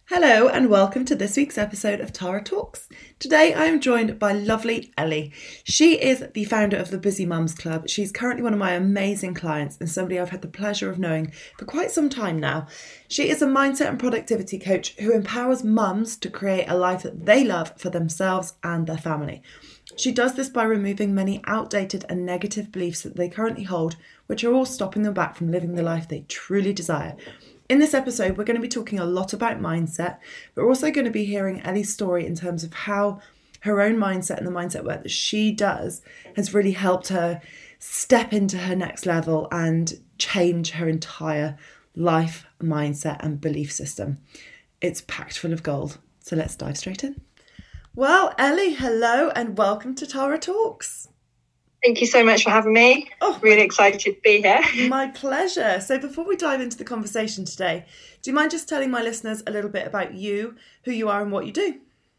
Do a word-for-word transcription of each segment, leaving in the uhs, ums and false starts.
Hello and welcome to this week's episode of Tara Talks. Today I am joined by lovely Ellie. She is the founder of the Busy Mums Club. She's currently one of my amazing clients and somebody I've had the pleasure of knowing for quite some time now. She is a mindset and productivity coach who empowers mums to create a life that they love for themselves and their family. She does this by removing many outdated and negative beliefs that they currently hold, which are all stopping them back from living the life they truly desire. In this episode, we're going to be talking a lot about mindset, but we're also going to be hearing Ellie's story in terms of how her own mindset and the mindset work that she does has really helped her step into her next level and change her entire life, mindset and belief system. It's packed full of gold. So let's dive straight in. Well, Ellie, hello and welcome to Tara Talks. Thank you so much for having me. Oh, really excited to be here. My pleasure. So before we dive into the conversation today, do you mind just telling my listeners a little bit about you, who you are and what you do?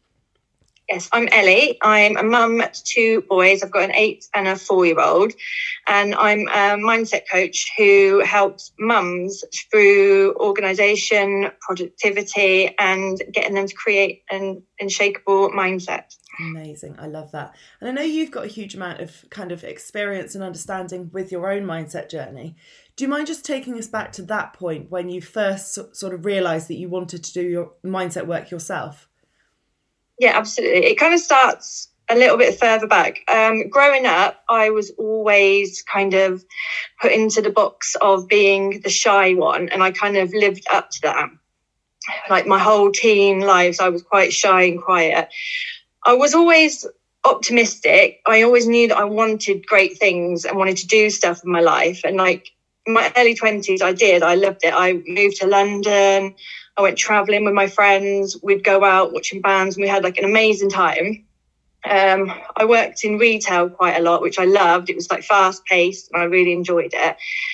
Yes, I'm Ellie. I'm a mum to two boys. I've got an eight and a four-year-old. And I'm a mindset coach who helps mums through organisation, productivity and getting them to create an unshakable mindset. Amazing. I love that. And I know you've got a huge amount of kind of experience and understanding with your own mindset journey. Do you mind just taking us back to that point when you first so- sort of realised that you wanted to do your mindset work yourself? Yeah, absolutely. It kind of starts a little bit further back. Um, growing up, I was always kind of put into the box of being the shy one, and I kind of lived up to that. Like my whole teen lives, I was quite shy and quiet. I was always optimistic. I always knew that I wanted great things and wanted to do stuff in my life. And like in my early twenties, I did. I loved it. I moved to London. I went travelling with my friends. We'd go out watching bands and we had like an amazing time. Um, I worked in retail quite a lot, which I loved. It was like fast paced and I really enjoyed it.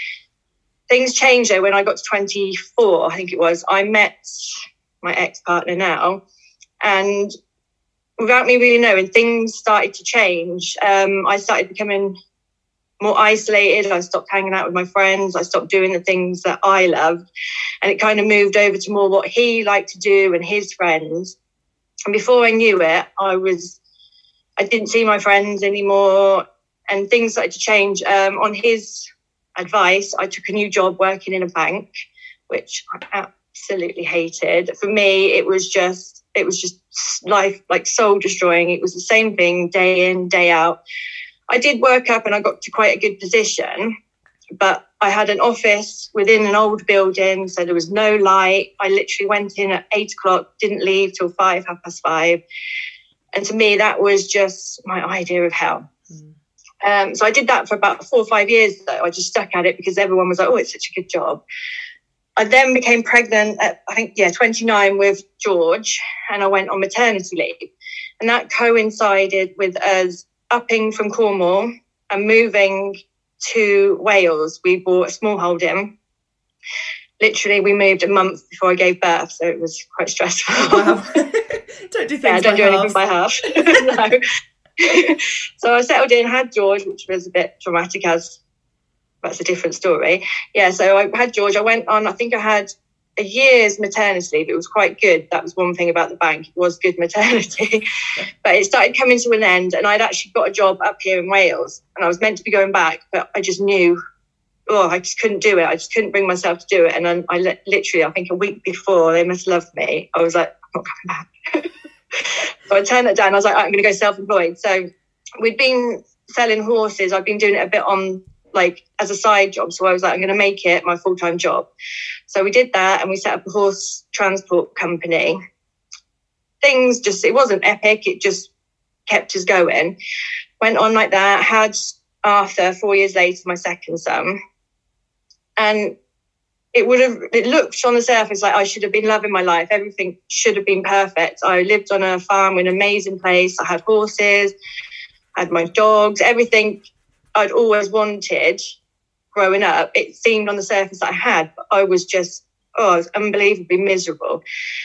Things changed though when I got to twenty-four, I think it was. I met my ex-partner now, and without me really knowing, things started to change. Um, I started becoming more isolated. I stopped hanging out with my friends. I stopped doing the things that I loved. And it kind of moved over to more what he liked to do and his friends. And before I knew it, I was, I didn't see my friends anymore and things started to change. Um, on his advice, I took a new job working in a bank, which I absolutely hated. For me, it was just, it was just life, like soul destroying. It was the same thing day in, day out. I did work up and I got to quite a good position, but I had an office within an old building, so there was no light. I literally went in at eight o'clock, didn't leave till five, half past five. And to me, that was just my idea of hell. Mm. Um, so I did that for about four or five years, though. I just stuck at it because everyone was like, oh, it's such a good job. I then became pregnant at, I think, yeah, twenty-nine with George, and I went on maternity leave. And that coincided with us upping from Cornwall and moving to Wales. We bought a small holding. Literally, we moved a month before I gave birth, so it was quite stressful. Wow. Don't do things yeah, by don't do half. anything by half. No. So I settled in, had George, which was a bit dramatic, as that's a different story. Yeah, so I had George. I went on, I think I had a year's maternity leave. It was quite good. That was one thing about the bank. It was good maternity. But it started coming to an end and I'd actually got a job up here in Wales and I was meant to be going back, but I just knew, oh, I just couldn't do it. I just couldn't bring myself to do it. And then I li- literally, I think a week before they must love me, I was like, I'm not coming back. So I turned that down. I was like, I'm going to go self-employed. So we'd been selling horses. I've been doing it a bit on like as a side job. So I was like, I'm going to make it my full-time job. So we did that and we set up a horse transport company. Things just, it wasn't epic. It just kept us going. Went on like that, had Arthur four years later, my second son. And it would have, it looked on the surface like I should have been loving my life. Everything should have been perfect. I lived on a farm in an amazing place. I had horses, I had my dogs, everything I'd always wanted growing up. It seemed on the surface that I had, but I was just, oh, I was unbelievably miserable.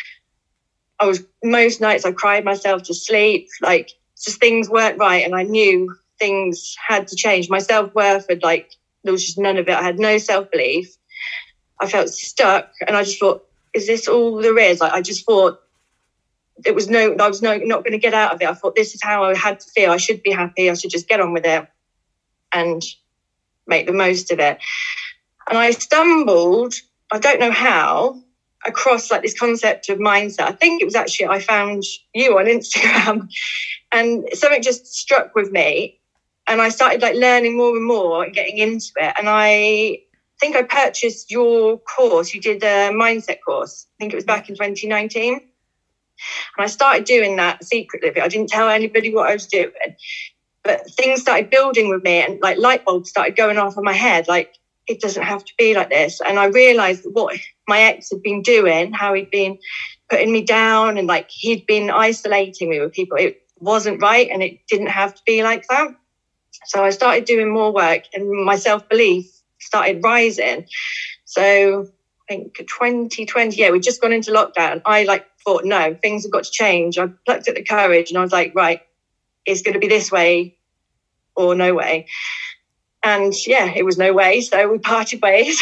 I was, most nights I cried myself to sleep, like just things weren't right. And I knew things had to change. My self-worth had like, there was just none of it. I had no self-belief. I felt stuck and I just thought, is this all there is? Like, I just thought it was no, I was no, not going to get out of it. I thought this is how I had to feel. I should be happy. I should just get on with it and make the most of it. And I stumbled, I don't know how, across like this concept of mindset. I think it was actually, I found you on Instagram and something just struck with me. And I started like learning more and more and getting into it. And I think I purchased your course. You did a mindset course. I think it was back in twenty nineteen. And I started doing that secretly. I didn't tell anybody what I was doing. But things started building with me and like light bulbs started going off in my head. Like, it doesn't have to be like this. And I realised what my ex had been doing, how he'd been putting me down and like he'd been isolating me with people. It wasn't right and it didn't have to be like that. So I started doing more work and my self-belief started rising. So I think twenty twenty, yeah, we'd just gone into lockdown. I like thought, no, things have got to change. I plucked at the courage and I was like, right, it's going to be this way or no way. And yeah, it was no way. So we parted ways.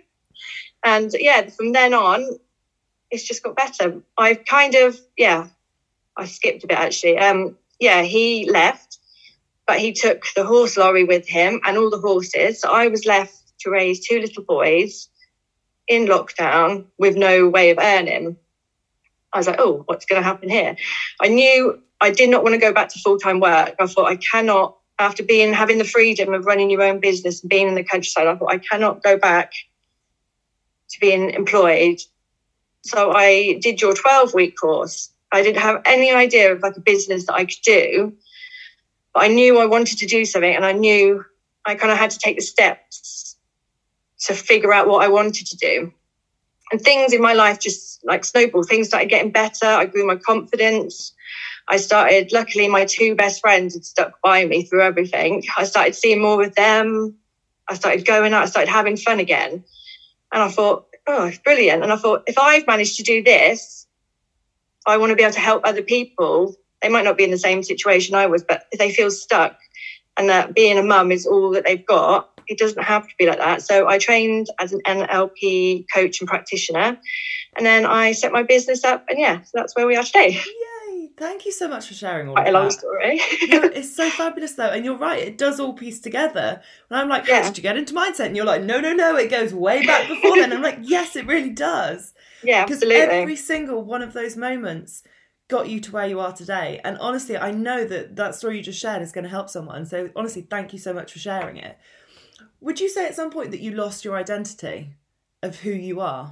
And yeah, from then on, it's just got better. I've kind of, yeah, I skipped a bit actually. Um, yeah, he left, but he took the horse lorry with him and all the horses. So I was left to raise two little boys in lockdown with no way of earning. I was like, oh, what's going to happen here? I knew I did not want to go back to full-time work. I thought I cannot, after being having the freedom of running your own business and being in the countryside, I thought I cannot go back to being employed. So I did your twelve-week course. I didn't have any idea of like a business that I could do, but I knew I wanted to do something and I knew I kind of had to take the steps to figure out what I wanted to do. And things in my life just like snowballed. Things started getting better. I grew my confidence. I started, luckily, my two best friends had stuck by me through everything. I started seeing more with them. I started going out. I started having fun again. And I thought, oh, it's brilliant. And I thought, if I've managed to do this, I want to be able to help other people. They might not be in the same situation I was, but if they feel stuck and that being a mum is all that they've got, it doesn't have to be like that. So I trained as an N L P coach and practitioner. And then I set my business up. And yeah, so that's where we are today. Yay. Thank you so much for sharing all Quite of a long that. story. No, it's so fabulous though. And you're right, it does all piece together. And I'm like, how Yeah. did you get into mindset? And you're like, no, no, no, it goes way back before then. I'm like, yes, it really does. Yeah, Because absolutely. every single one of those moments got you to where you are today. And honestly, I know that that story you just shared is going to help someone. So honestly, thank you so much for sharing it. Would you say at some point that you lost your identity of who you are?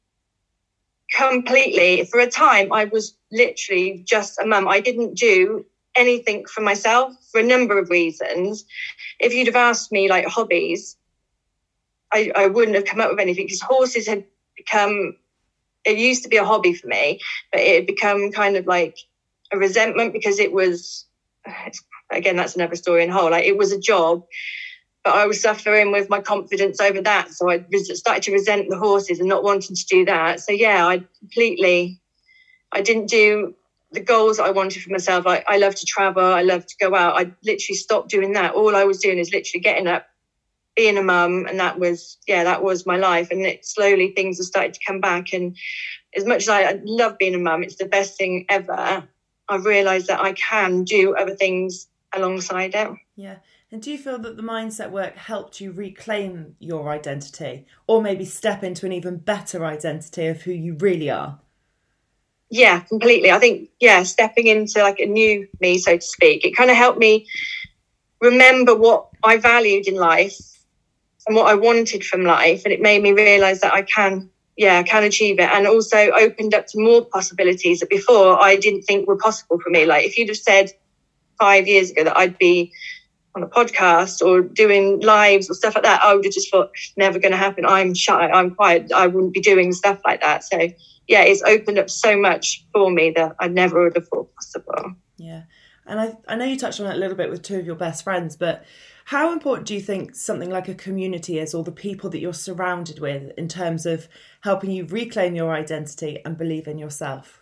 Completely. For a time, I was literally just a mum. I didn't do anything for myself for a number of reasons. If you'd have asked me like hobbies, I, I wouldn't have come up with anything because horses had become, it used to be a hobby for me, but it had become kind of like a resentment because it was, again, that's another story in whole. Like, it was a job, but I was suffering with my confidence over that. So I started to resent the horses and not wanting to do that. So yeah, I completely, I didn't do the goals I wanted for myself. I, I love to travel. I love to go out. I literally stopped doing that. All I was doing is literally getting up, being a mum. And that was, yeah, that was my life. And it slowly things have started to come back. And as much as I, I love being a mum, it's the best thing ever. I've realised that I can do other things alongside it. Yeah. And do you feel that the mindset work helped you reclaim your identity or maybe step into an even better identity of who you really are? Yeah, completely. I think, yeah, stepping into like a new me, so to speak, it kind of helped me remember what I valued in life and what I wanted from life. And it made me realise that I can, yeah, I can achieve it. And also opened up to more possibilities that before I didn't think were possible for me. Like if you'd have said five years ago that I'd be on a podcast or doing lives or stuff like that, I would have just thought, never going to happen. I'm shy, I'm quiet, I wouldn't be doing stuff like that. So yeah, it's opened up so much for me that I never would have thought possible. Yeah. And I I know you touched on it a little bit with two of your best friends, but how important do you think something like a community is, or the people that you're surrounded with, in terms of helping you reclaim your identity and believe in yourself?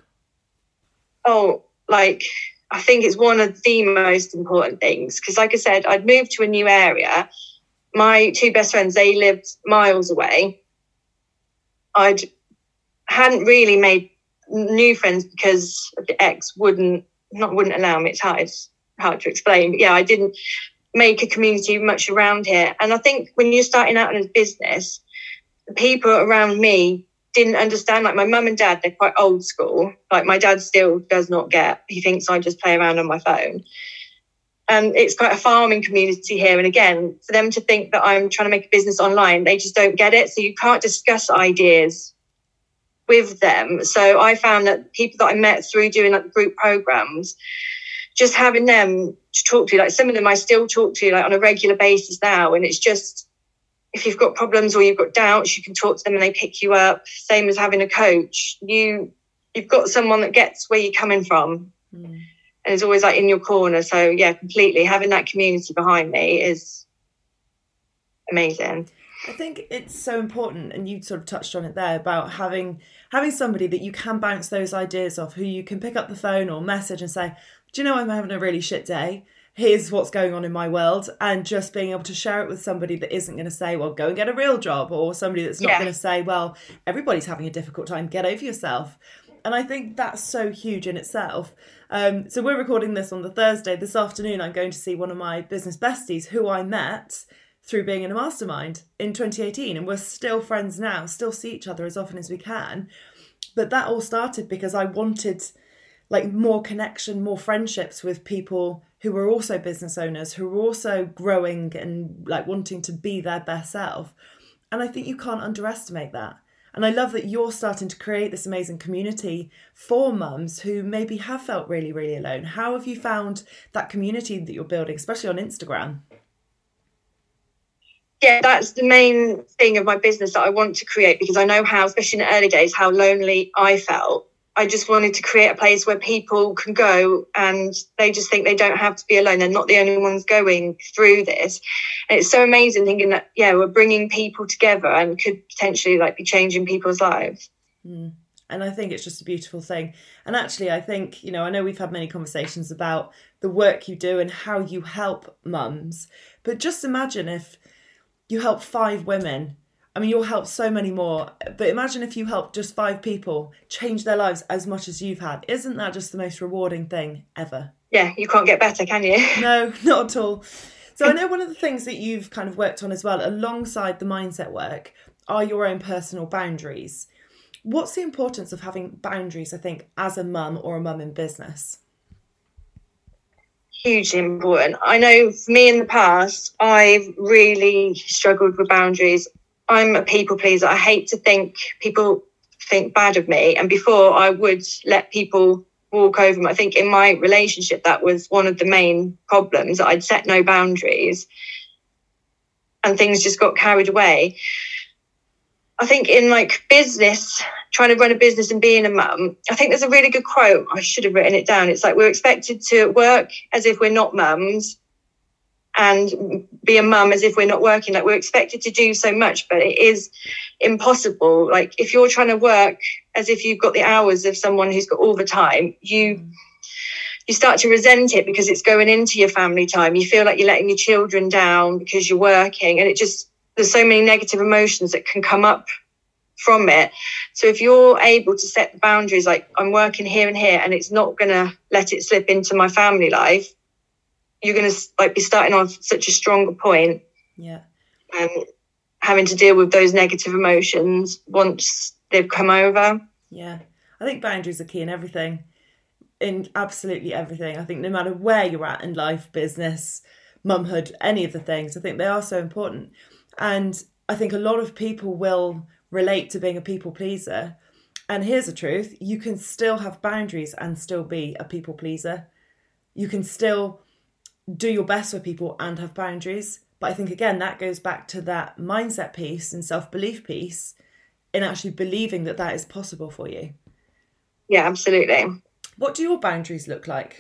Oh, like, I think it's one of the most important things because, like I said, I'd moved to a new area. My two best friends, they lived miles away. I'd hadn't really made new friends because the ex wouldn't not wouldn't allow me. It's hard, it's hard to explain, but yeah, I didn't make a community much around here. And I think when you're starting out in a business, the people around me didn't understand. Like my mum and dad, they're quite old school. Like my dad still does not get, he thinks I just play around on my phone. And it's quite a farming community here. And again, for them to think that I'm trying to make a business online, they just don't get it. So you can't discuss ideas with them. So I found that people that I met through doing like group programs, just having them to talk to, like some of them I still talk to like on a regular basis now. And it's just, if you've got problems or you've got doubts, you can talk to them and they pick you up. Same as having a coach. You, you've got someone that gets where you're coming from. Mm. And it's always like in your corner. So yeah, completely having that community behind me is amazing. I think it's so important, and you sort of touched on it there, about having having somebody that you can bounce those ideas off, who you can pick up the phone or message and say, do you know, I'm having a really shit day. Here's what's going on in my world. And just being able to share it with somebody that isn't going to say, well, go and get a real job, or somebody that's not yeah. going to say, well, everybody's having a difficult time, get over yourself. And I think that's so huge in itself. Um, so we're recording this on the Thursday. This afternoon, I'm going to see one of my business besties who I met through being in a mastermind in twenty eighteen. And we're still friends now, still see each other as often as we can. But that all started because I wanted like more connection, more friendships with people who were also business owners, who were also growing and like wanting to be their best self. And I think you can't underestimate that. And I love that you're starting to create this amazing community for mums who maybe have felt really, really alone. How have you found that community that you're building, especially on Instagram? Yeah, that's the main thing of my business that I want to create, because I know how, especially in the early days, how lonely I felt. I just wanted to create a place where people can go and they just think they don't have to be alone. They're not the only ones going through this. And it's so amazing thinking that, yeah, we're bringing people together and could potentially like be changing people's lives. Mm. And I think it's just a beautiful thing. And actually, I think, you know, I know we've had many conversations about the work you do and how you help mums. But just imagine if you help five women. I mean, you'll help so many more, but imagine if you help just five people change their lives as much as you've had. Isn't that just the most rewarding thing ever? Yeah, you can't get better, can you? No, not at all. So I know one of the things that you've kind of worked on as well, alongside the mindset work, are your own personal boundaries. What's the importance of having boundaries, I think, as a mum or a mum in business? Hugely important. I know for me in the past, I've really struggled with boundaries. I'm a people pleaser. I hate to think people think bad of me. And before I would let people walk over me. I think in my relationship, that was one of the main problems. I'd set no boundaries and things just got carried away. I think in like business, trying to run a business and being a mum, I think there's a really good quote. I should have written it down. It's like, we're expected to work as if we're not mums and be a mum as if we're not working. Like, we're expected to do so much, but it is impossible. Like, if you're trying to work as if you've got the hours of someone who's got all the time, you you start to resent it because it's going into your family time. You feel like you're letting your children down because you're working, and it just, there's so many negative emotions that can come up from it. So if you're able to set the boundaries, like, I'm working here and here, and it's not going to let it slip into my family life, you're going to like be starting on such a stronger point. Yeah. And having to deal with those negative emotions once they've come over. Yeah. I think boundaries are key in everything, in absolutely everything. I think no matter where you're at in life, business, mumhood, any of the things, I think they are so important. And I think a lot of people will relate to being a people pleaser. And here's the truth. You can still have boundaries and still be a people pleaser. You can still do your best for people and have boundaries. But I think, again, that goes back to that mindset piece and self-belief piece in actually believing that that is possible for you. Yeah, absolutely. What do your boundaries look like?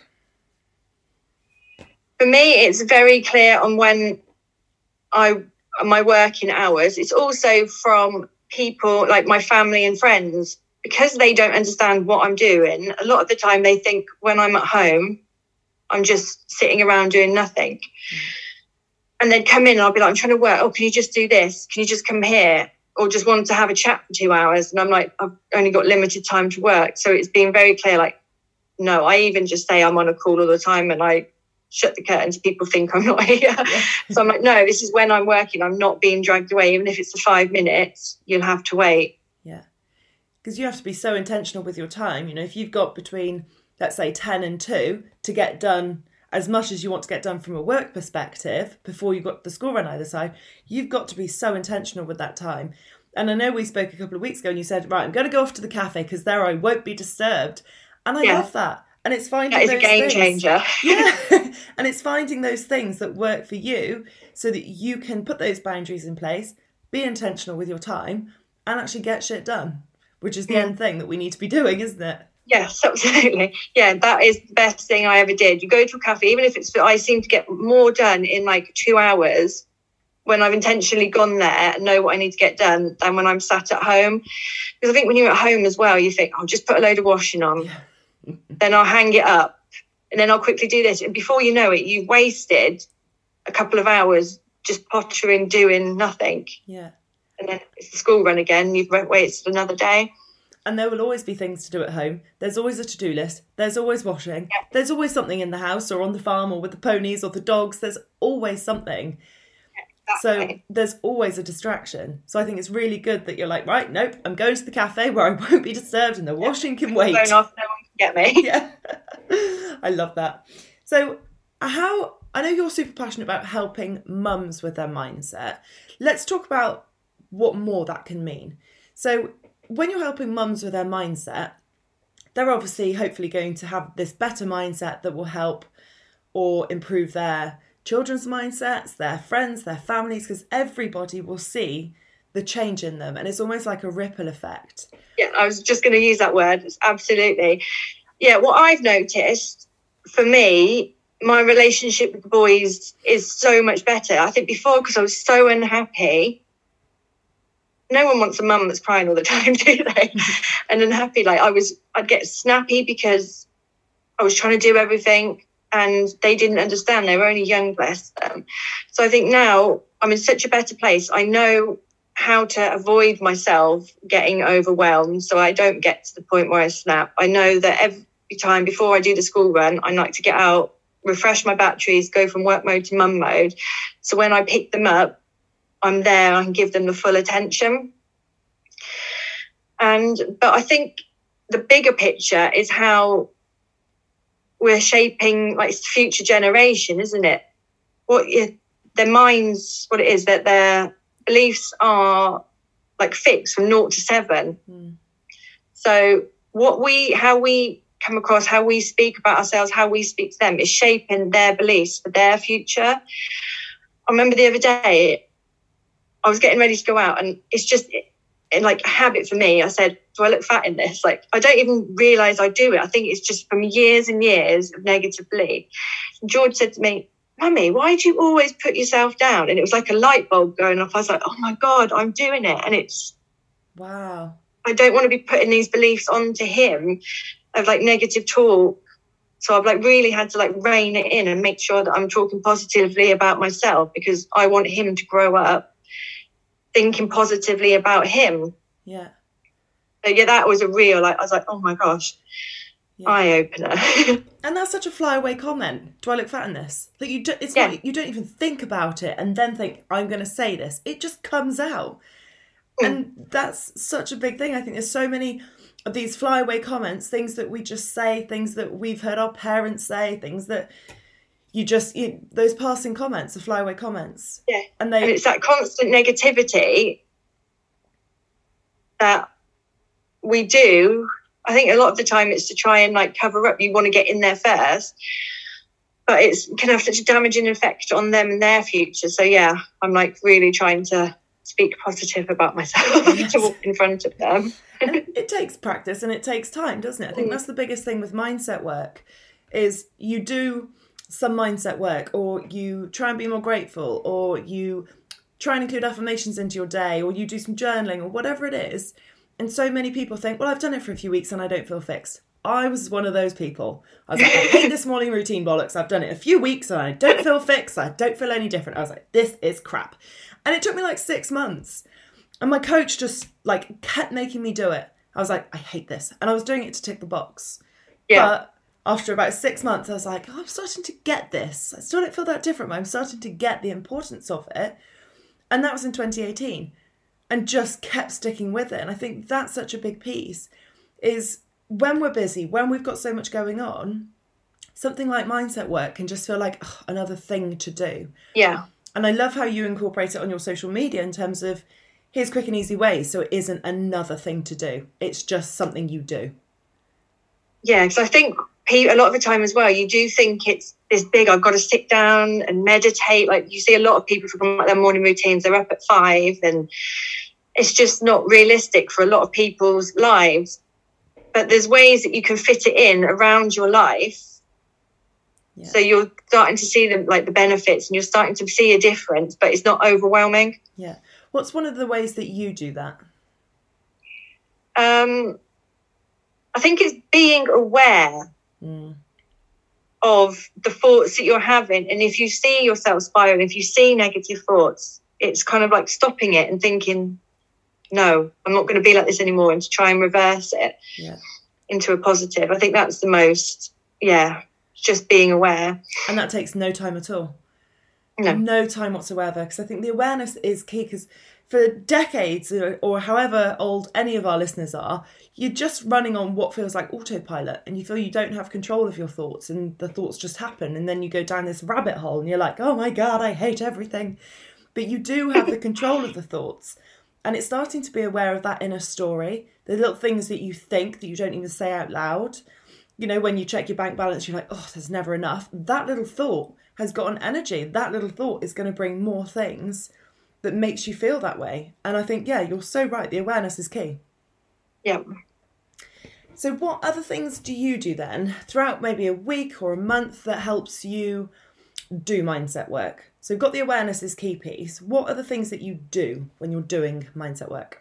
For me, it's very clear on when I my working hours. It's also from people like my family and friends, because they don't understand what I'm doing. A lot of the time they think when I'm at home, I'm just sitting around doing nothing. Mm. And they'd come in and I'll be like, I'm trying to work. Oh, can you just do this? Can you just come here? or just wanted to have a chat for two hours. And I'm like, I've only got limited time to work. So it's been very clear, like, no, I even just say I'm on a call all the time and I shut the curtains. People think I'm not here. Yeah. So I'm like, no, this is when I'm working. I'm not being dragged away. Even if it's the five minutes, you'll have to wait. Yeah. Because you have to be so intentional with your time. You know, if you've got between, let's say, ten and two to get done as much as you want to get done from a work perspective before you've got the school run either side, you've got to be so intentional with that time. And I know we spoke a couple of weeks ago and you said, right, I'm going to go off to the cafe because there I won't be disturbed. And I yeah. love that. And it's finding that is those a game things. changer. Yeah. And it's finding those things that work for you so that you can put those boundaries in place, be intentional with your time and actually get shit done, which is the mm. end thing that we need to be doing, isn't it? Yes, absolutely. Yeah, that is the best thing I ever did. You go to a cafe, even if it's, I seem to get more done in like two hours when I've intentionally gone there and know what I need to get done than when I'm sat at home. Because I think when you're at home as well, you think, I'll just put a load of washing on, yeah. then I'll hang it up and then I'll quickly do this. And before you know it, you've wasted a couple of hours just pottering, doing nothing. Yeah. And then it's the school run again. You've wasted another day. And there will always be things to do at home. There's always a to-do list. There's always washing. Yeah. There's always something in the house or on the farm or with the ponies or the dogs. There's always something. Yeah, so there's always a distraction. So I think it's really good that you're like, right, nope, I'm going to the cafe where I won't be disturbed and the washing can wait. Phone off, no one can get me. Yeah. I love that. So how, I know you're super passionate about helping mums with their mindset. Let's talk about what more that can mean. So when you're helping mums with their mindset, they're obviously hopefully going to have this better mindset that will help or improve their children's mindsets, their friends, their families, because everybody will see the change in them. And it's almost like a ripple effect. Yeah, I was just going to use that word. It's absolutely. Yeah, what I've noticed for me, my relationship with the boys is so much better. I think before, because I was so unhappy, no one wants a mum that's crying all the time, do they? And unhappy, like I was, I'd get snappy because I was trying to do everything and they didn't understand. They were only young, bless them. So I think now I'm in such a better place. I know how to avoid myself getting overwhelmed so I don't get to the point where I snap. I know that every time before I do the school run, I like to get out, refresh my batteries, go from work mode to mum mode. So when I pick them up, I'm there, I can give them the full attention. And but I think the bigger picture is how we're shaping like future generation, isn't it? What their minds, what it is that their beliefs are like fixed from naught to seven. Mm. So what we, how we come across, how we speak about ourselves, how we speak to them is shaping their beliefs for their future. I remember the other day, I was getting ready to go out and it's just in like a habit for me. I said, do I look fat in this? Like, I don't even realise I do it. I think it's just from years and years of negative belief. And George said to me, Mummy, why do you always put yourself down? And it was like a light bulb going off. I was like, oh my God, I'm doing it. And it's, wow. I don't want to be putting these beliefs onto him of like negative talk. So I've like really had to like rein it in and make sure that I'm talking positively about myself because I want him to grow up thinking positively about him. Yeah. So yeah, that was a real, like, I was like, oh my gosh, yeah. Eye opener. And that's such a flyaway comment. Do I look fat in this? Like you, do, it's yeah. not, you don't even think about it and then think, I'm going to say this. It just comes out. Mm. And that's such a big thing. I think there's so many of these flyaway comments, things that we just say, things that we've heard our parents say, things that you just, you, those passing comments, the flyaway comments. Yeah. And, they, and it's that constant negativity that we do. I think a lot of the time it's to try and like cover up. You want to get in there first, but it's can have such a damaging effect on them and their future. So yeah, I'm like really trying to speak positive about myself yes. to walk in front of them. And it takes practice and it takes time, doesn't it? I think mm. that's the biggest thing with mindset work is you do some mindset work or you try and be more grateful or you try and include affirmations into your day or you do some journaling or whatever it is. And so many people think, well, I've done it for a few weeks and I don't feel fixed. I was one of those people. I was like, I hate this morning routine bollocks. I've done it a few weeks and I don't feel fixed. I don't feel any different. I was like, this is crap. And it took me like six months. And my coach just like kept making me do it. I was like, I hate this. And I was doing it to tick the box. Yeah. But after about six months, I was like, oh, I'm starting to get this. I still don't feel that different, but I'm starting to get the importance of it. And that was in twenty eighteen. And just kept sticking with it. And I think that's such a big piece, is when we're busy, when we've got so much going on, something like mindset work can just feel like ugh, another thing to do. Yeah. And I love how you incorporate it on your social media in terms of here's quick and easy ways, so it isn't another thing to do. It's just something you do. Yeah, because I think a lot of the time as well, you do think it's this big, I've got to sit down and meditate. Like you see a lot of people talking about their morning routines, they're up at five, and it's just not realistic for a lot of people's lives. But there's ways that you can fit it in around your life. Yeah. So you're starting to see the, like the benefits, and you're starting to see a difference, but it's not overwhelming. Yeah. What's one of the ways that you do that? Um, I think it's being aware mm. of the thoughts that you're having. And if you see yourself spiraling, if you see negative thoughts, it's kind of like stopping it and thinking, no, I'm not going to be like this anymore, and to try and reverse it yeah. into a positive. I think that's the most, yeah, just being aware. And that takes no time at all. No. No time whatsoever. Because I think the awareness is key, because for decades, or, or however old any of our listeners are, you're just running on what feels like autopilot, and you feel you don't have control of your thoughts, and the thoughts just happen, and then you go down this rabbit hole and you're like, oh my God, I hate everything. But you do have the control of the thoughts. And it's starting to be aware of that inner story, the little things that you think that you don't even say out loud. You know, when you check your bank balance, you're like, oh, there's never enough. That little thought has got an energy. That little thought is going to bring more things that makes you feel that way. And I think, yeah, you're so right. The awareness is key. Yeah. So what other things do you do then throughout maybe a week or a month that helps you do mindset work? So we've got the awareness is key piece. What are the things that you do when you're doing mindset work?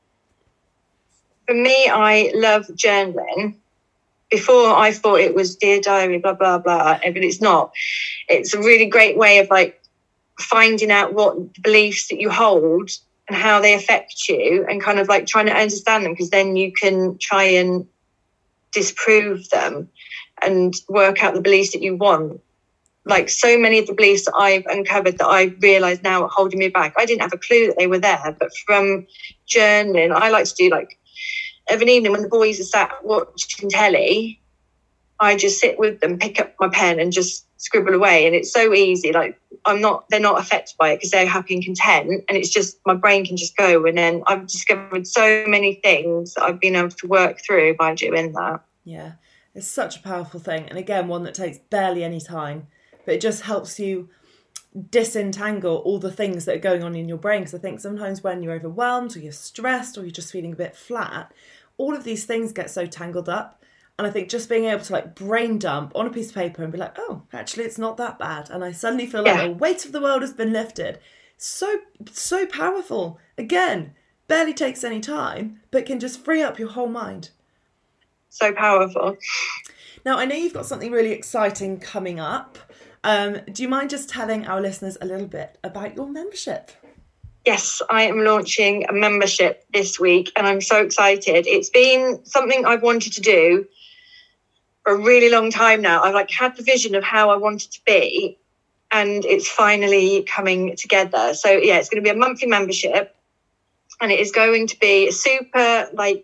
For me, I love journaling. Before I thought it was Dear Diary, blah, blah, blah, but it's not. It's a really great way of like finding out what beliefs that you hold and how they affect you, and kind of like trying to understand them, because then you can try and disprove them and work out the beliefs that you want. Like so many of the beliefs that I've uncovered that I realise now are holding me back, I didn't have a clue that they were there. But from journaling, I like to do like of an evening when the boys are sat watching telly, I just sit with them, pick up my pen and just scribble away. And it's so easy. Like I'm not, they're not affected by it because they're happy and content. And it's just, my brain can just go. And then I've discovered so many things that I've been able to work through by doing that. Yeah, it's such a powerful thing. And again, one that takes barely any time, but it just helps you disentangle all the things that are going on in your brain. Because I think sometimes when you're overwhelmed or you're stressed or you're just feeling a bit flat, all of these things get so tangled up. And I think just being able to like brain dump on a piece of paper and be like, oh, actually, it's not that bad. And I suddenly feel like yeah. the weight of the world has been lifted. So, so powerful. Again, barely takes any time, but can just free up your whole mind. So powerful. Now, I know you've got something really exciting coming up. Um, do you mind just telling our listeners a little bit about your membership? Yes, I am launching a membership this week and I'm so excited. It's been something I've wanted to do for a really long time now. I've like had the vision of how I want it to be, and it's finally coming together. So yeah, it's going to be a monthly membership, and it is going to be super like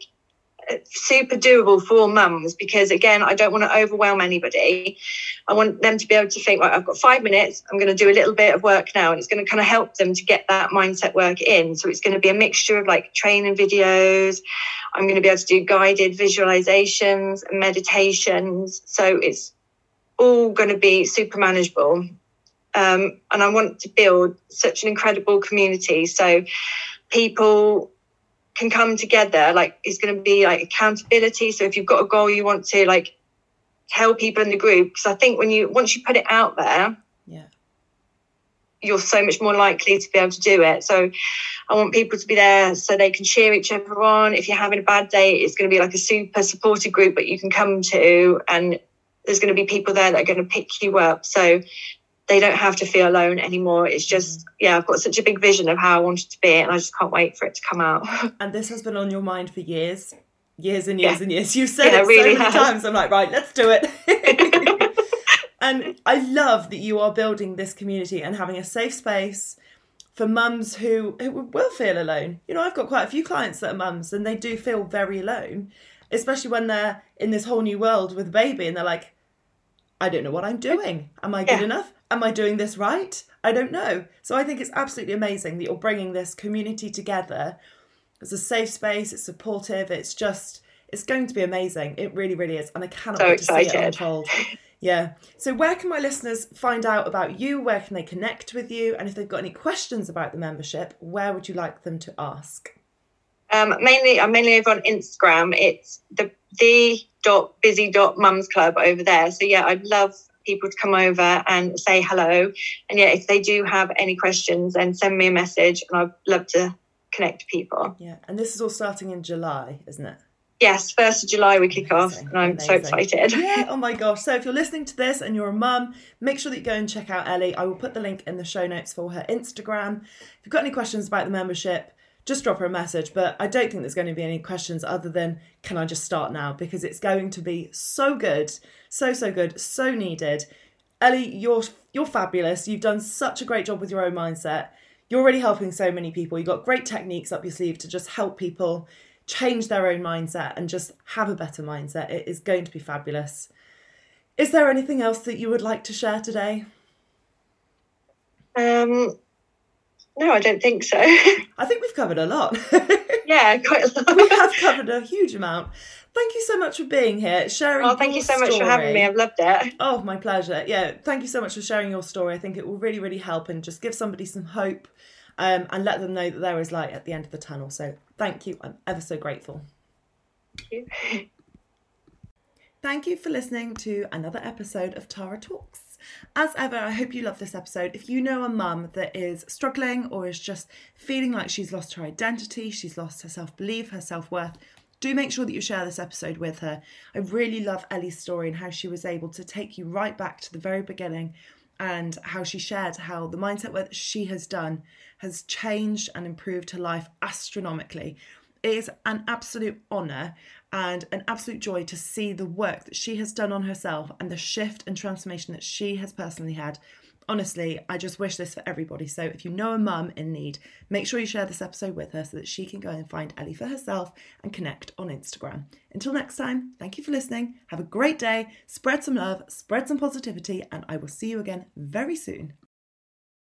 super doable for mums, because again, I don't want to overwhelm anybody. I want them to be able to think, right, I've got five minutes, I'm going to do a little bit of work now, and it's going to kind of help them to get that mindset work in. So it's going to be a mixture of like training videos. I'm going to be able to do guided visualizations and meditations. So it's all going to be super manageable. Um, and I want to build such an incredible community. So people can come together. Like it's going to be like accountability. So if you've got a goal you want to like tell people in the group, because I think when you once you put it out there, yeah, you're so much more likely to be able to do it. So I want people to be there so they can cheer each other on. If you're having a bad day, it's going to be like a super supportive group that you can come to, and there's going to be people there that are going to pick you up. So they don't have to feel alone anymore. It's just, yeah, I've got such a big vision of how I want it to be, and I just can't wait for it to come out. And this has been on your mind for years, years and years yeah. and years. You've said yeah, it really so many has. times. I'm like, right, let's do it. And I love that you are building this community and having a safe space for mums who, who will feel alone. You know, I've got quite a few clients that are mums, and they do feel very alone, especially when they're in this whole new world with a baby and they're like, I don't know what I'm doing. Am I good yeah. enough? Am I doing this right? I don't know. So I think it's absolutely amazing that you're bringing this community together. It's a safe space. It's supportive. It's just, it's going to be amazing. It really, really is. And I cannot so wait to excited. see it unfold. Yeah. So where can my listeners find out about you? Where can they connect with you? And if they've got any questions about the membership, where would you like them to ask? Um, mainly, I'm mainly over on Instagram. It's the the dot busy dot mums club over there. So yeah, I'd love people to come over and say hello. And yeah, if they do have any questions, then send me a message, and I'd love to connect people. Yeah, and this is all starting in July, isn't it? Yes, first of July we kick off, Amazing, and I'm amazing. so excited. Yeah, oh my gosh. So if you're listening to this and you're a mum, make sure that you go and check out Ellie. I will put the link in the show notes for her Instagram. If you've got any questions about the membership, just drop her a message. But I don't think there's going to be any questions other than, can I just start now? Because it's going to be so good, so, so good, so needed. Ellie, you're you're fabulous. You've done such a great job with your own mindset. You're already helping so many people. You've got great techniques up your sleeve to just help people change their own mindset and just have a better mindset. It is going to be fabulous. Is there anything else that you would like to share today? Um, no, I don't think so. I think we've covered a lot. Yeah, quite a lot. We have covered a huge amount. Thank you so much for being here, sharing Oh, thank your you so much story. for having me. I've loved it. Oh, my pleasure. Yeah, thank you so much for sharing your story. I think it will really, really help and just give somebody some hope, um, and let them know that there is light at the end of the tunnel. So thank you. I'm ever so grateful. Thank you. Thank you for listening to another episode of Tara Talks. As ever, I hope you love this episode. If you know a mum that is struggling or is just feeling like she's lost her identity, she's lost her self-belief, her self-worth, do make sure that you share this episode with her. I really love Ellie's story and how she was able to take you right back to the very beginning, and how she shared how the mindset work that she has done has changed and improved her life astronomically. It is an absolute honour and an absolute joy to see the work that she has done on herself and the shift and transformation that she has personally had. Honestly, I just wish this for everybody. So if you know a mum in need, make sure you share this episode with her so that she can go and find Ellie for herself and connect on Instagram. Until next time, thank you for listening. Have a great day. Spread some love, spread some positivity, and I will see you again very soon.